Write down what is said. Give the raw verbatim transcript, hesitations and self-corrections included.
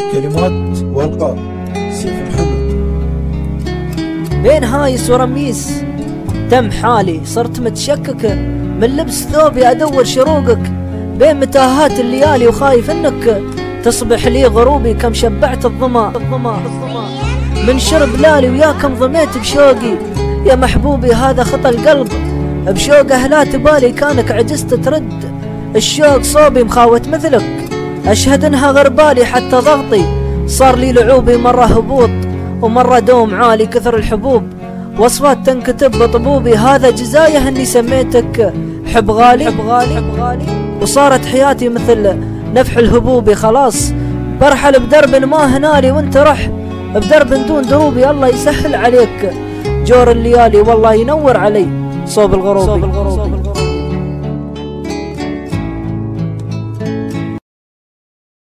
كلمات والقاء سيف الحمد. بين هايس ورميس تم حالي، صرت متشكك من لبس ثوبي ادور شروقك بين متاهات الليالي، وخايف انك تصبح لي غروبي. كم شبعت الظما من شرب لالي، وياك انضميت بشوقي يا محبوبي. هذا خطى القلب بشوقه لا تبالي، كانك عجزت ترد الشوق صوبي مخاوت مثلك. اشهد انها غربالي حتى ضغطي صار لي لعوبي، مرة هبوط ومرة دوم عالي كثر الحبوب، وصفات تنكتب بطبوبي. هذا جزايه اني سميتك حب غالي, حب غالي, حب غالي وصارت حياتي مثل نفح الهبوبي. خلاص برحل بدرب ما هنالي، وانت رح بدرب دون دروبي. الله يسهل عليك جور الليالي، والله ينور علي صوب الغروبي.